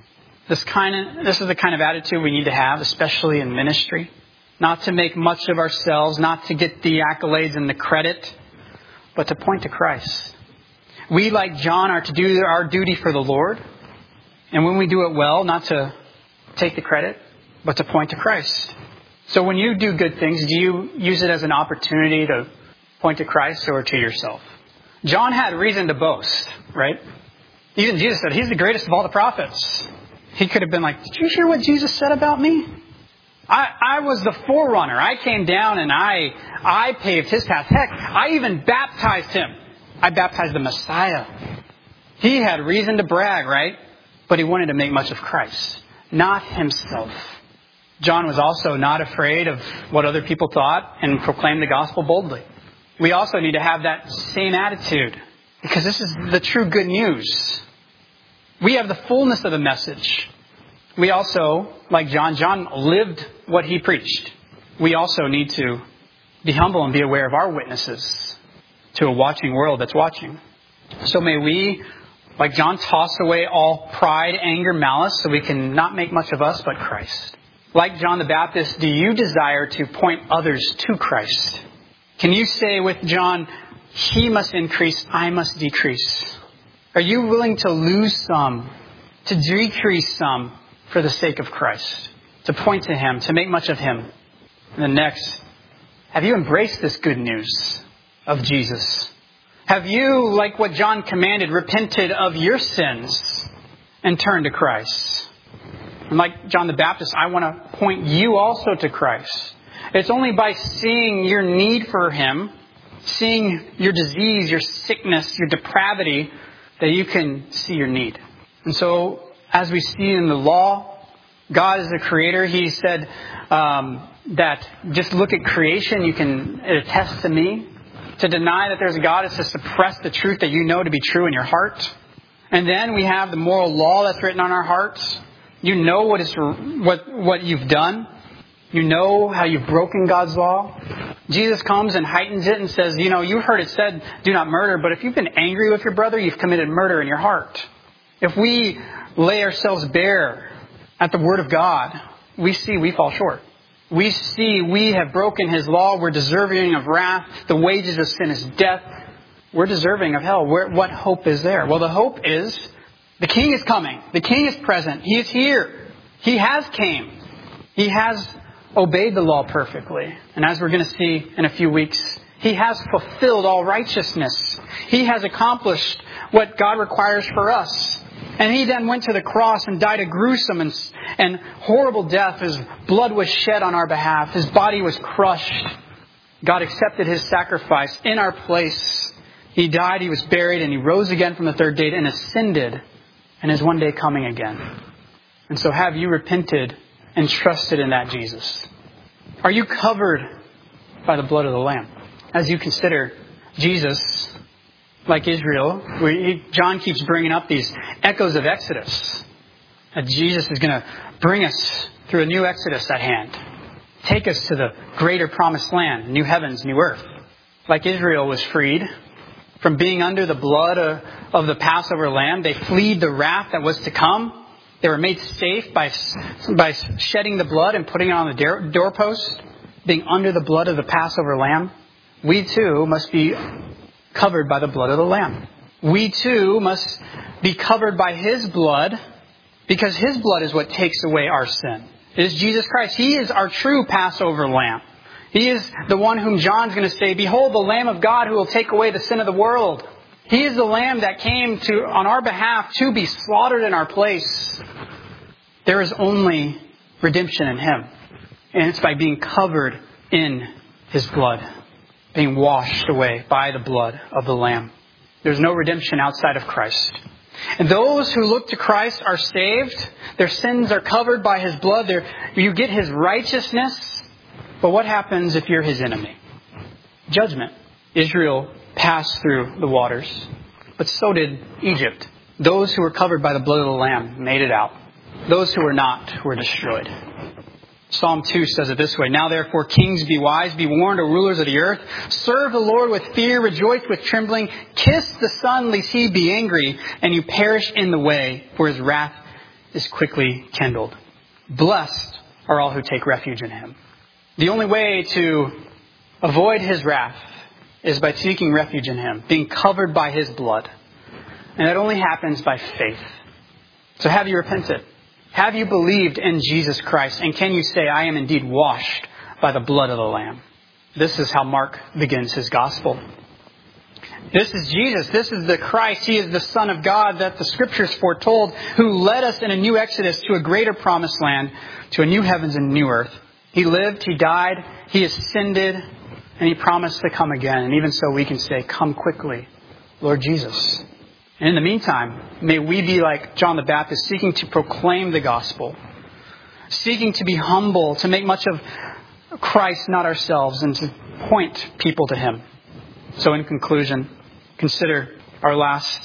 This is the kind of attitude we need to have, especially in ministry. Not to make much of ourselves, not to get the accolades and the credit, but to point to Christ. We, like John, are to do our duty for the Lord. And when we do it well, not to take the credit, but to point to Christ. So when you do good things, do you use it as an opportunity to point to Christ or to yourself? John had reason to boast, right? Even Jesus said, he's the greatest of all the prophets. He could have been like, did you hear what Jesus said about me? I was the forerunner. I came down and I paved his path. Heck, I even baptized him. I baptized the Messiah. He had reason to brag, right? But he wanted to make much of Christ, not himself. John was also not afraid of what other people thought and proclaimed the gospel boldly. We also need to have that same attitude because this is the true good news. We have the fullness of the message. We also, like John lived what he preached. We also need to be humble and be aware of our witnesses to a watching world that's watching. So may we, like John, toss away all pride, anger, malice, so we can not make much of us but Christ. Like John the Baptist, do you desire to point others to Christ? Can you say with John, he must increase, I must decrease? Are you willing to lose some, to decrease some for the sake of Christ, to point to him, to make much of him? And then next, have you embraced this good news of Jesus? Have you, like what John commanded, repented of your sins and turned to Christ? And like John the Baptist, I want to point you also to Christ. It's only by seeing your need for him, seeing your disease, your sickness, your depravity, that you can see your need. And so, as we see in the law, God is the creator. He said that just look at creation, you can attest to me. To deny that there's a God is to suppress the truth that you know to be true in your heart. And then we have the moral law that's written on our hearts. You know what you've done. You know how you've broken God's law. Jesus comes and heightens it and says, you've heard it said, do not murder. But if you've been angry with your brother, you've committed murder in your heart. If we lay ourselves bare at the Word of God, we see we fall short. We see we have broken his law. We're deserving of wrath. The wages of sin is death. We're deserving of hell. What hope is there? Well, the hope is the King is coming. The King is present. He is here. He has came. He has obeyed the law perfectly. And as we're going to see in a few weeks, he has fulfilled all righteousness. He has accomplished what God requires for us. And he then went to the cross and died a gruesome and horrible death. His blood was shed on our behalf. His body was crushed. God accepted his sacrifice in our place. He died, he was buried, and he rose again from the third day and ascended and is one day coming again. And so have you repented and trusted in that Jesus? Are you covered by the blood of the Lamb? As you consider Jesus, like Israel, John keeps bringing up these echoes of Exodus. That Jesus is going to bring us through a new Exodus at hand. Take us to the greater promised land, new heavens, new earth. Like Israel was freed from being under the blood of the Passover lamb, they fled the wrath that was to come. They were made safe by shedding the blood and putting it on the doorpost, being under the blood of the Passover lamb. We too must be covered by the blood of the Lamb. We too must be covered by his blood because his blood is what takes away our sin. It is Jesus Christ. He is our true Passover Lamb. He is the one whom John's going to say, behold the Lamb of God who will take away the sin of the world. He is the Lamb that came on our behalf to be slaughtered in our place. There is only redemption in him. And it's by being covered in his blood, being washed away by the blood of the Lamb. There's no redemption outside of Christ. And those who look to Christ are saved. Their sins are covered by his blood. You get his righteousness. But what happens if you're his enemy? Judgment. Israel passed through the waters, but so did Egypt. Those who were covered by the blood of the Lamb made it out. Those who were not were destroyed. Psalm 2 says it this way, now therefore kings be wise, be warned, O rulers of the earth. Serve the Lord with fear, rejoice with trembling. Kiss the Son, lest he be angry, and you perish in the way, for his wrath is quickly kindled. Blessed are all who take refuge in him. The only way to avoid his wrath is by seeking refuge in him, being covered by his blood. And that only happens by faith. So have you repented? Have you believed in Jesus Christ? And can you say, I am indeed washed by the blood of the Lamb? This is how Mark begins his gospel. This is Jesus. This is the Christ. He is the Son of God that the Scriptures foretold, who led us in a new exodus to a greater promised land, to a new heavens and new earth. He lived, he died, he ascended, and he promised to come again. And even so we can say, come quickly, Lord Jesus. And in the meantime, may we be like John the Baptist, seeking to proclaim the gospel, seeking to be humble, to make much of Christ, not ourselves, and to point people to him. So in conclusion, consider our last.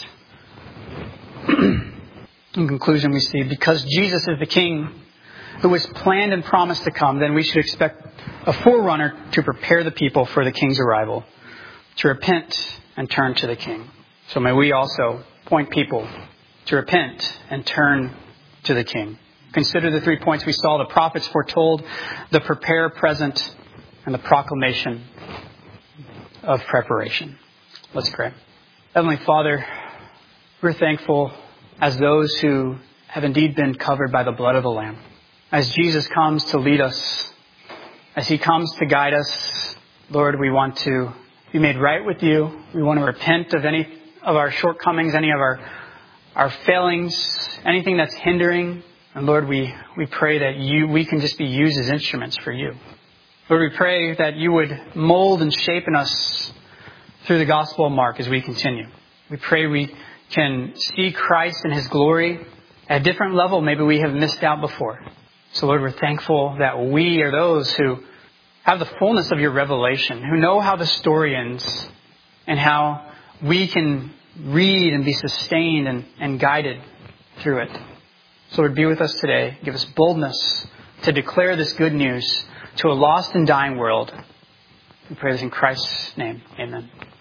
In conclusion, we see, because Jesus is the King who was planned and promised to come, then we should expect a forerunner to prepare the people for the King's arrival, to repent and turn to the King. So may we also point people to repent and turn to the King. Consider the 3 points we saw: the prophets foretold, the prepare present, and the proclamation of preparation. Let's pray. Heavenly Father, we're thankful as those who have indeed been covered by the blood of the Lamb. As Jesus comes to lead us, as he comes to guide us, Lord, we want to be made right with you. We want to repent of any of our shortcomings, any of our failings, anything that's hindering. And Lord, we pray that we can just be used as instruments for you. Lord, we pray that you would mold and shape in us through the Gospel of Mark as we continue. We pray we can see Christ in his glory at a different level maybe we have missed out before. So Lord, we're thankful that we are those who have the fullness of your revelation, who know how the story ends and how we can read and be sustained and guided through it. So Lord, be with us today. Give us boldness to declare this good news to a lost and dying world. We pray this in Christ's name. Amen.